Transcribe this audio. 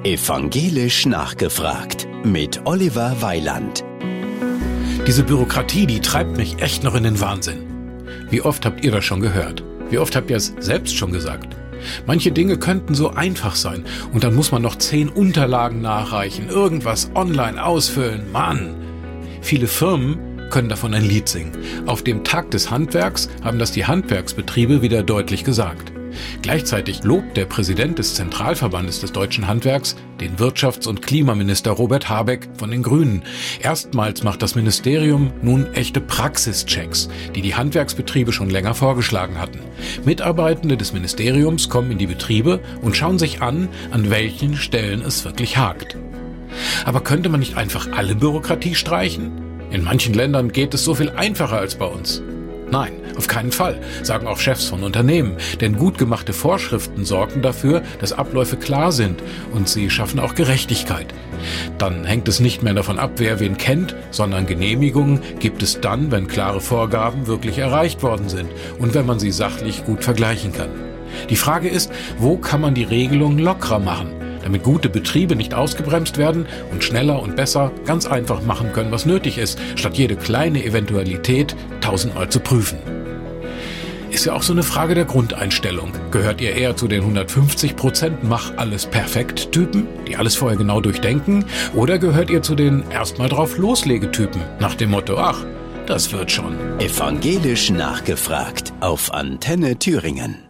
Evangelisch nachgefragt mit Oliver Weiland. Diese Bürokratie, die treibt mich echt noch in den Wahnsinn. Wie oft habt ihr das schon gehört? Wie oft habt ihr es selbst schon gesagt? Manche Dinge könnten so einfach sein und dann muss man noch 10 Unterlagen nachreichen, irgendwas online ausfüllen. Mann! Viele Firmen können davon ein Lied singen. Auf dem Tag des Handwerks haben das die Handwerksbetriebe wieder deutlich gesagt. Gleichzeitig lobt der Präsident des Zentralverbandes des deutschen Handwerks den Wirtschafts- und Klimaminister Robert Habeck von den Grünen. Erstmals macht das Ministerium nun echte Praxischecks, die die Handwerksbetriebe schon länger vorgeschlagen hatten. Mitarbeitende des Ministeriums kommen in die Betriebe und schauen sich an welchen Stellen es wirklich hakt. Aber könnte man nicht einfach alle Bürokratie streichen? In manchen Ländern geht es so viel einfacher als bei uns. Nein, auf keinen Fall, sagen auch Chefs von Unternehmen, denn gut gemachte Vorschriften sorgen dafür, dass Abläufe klar sind und sie schaffen auch Gerechtigkeit. Dann hängt es nicht mehr davon ab, wer wen kennt, sondern Genehmigungen gibt es dann, wenn klare Vorgaben wirklich erreicht worden sind und wenn man sie sachlich gut vergleichen kann. Die Frage ist, wo kann man die Regelungen lockerer machen, damit gute Betriebe nicht ausgebremst werden und schneller und besser ganz einfach machen können, was nötig ist, statt jede kleine Eventualität 1000-mal zu prüfen. Ist ja auch so eine Frage der Grundeinstellung. Gehört ihr eher zu den 150% Mach-alles-perfekt-Typen, die alles vorher genau durchdenken, oder gehört ihr zu den Erstmal-drauf-loslege-Typen, nach dem Motto, ach, das wird schon. Evangelisch nachgefragt auf Antenne Thüringen.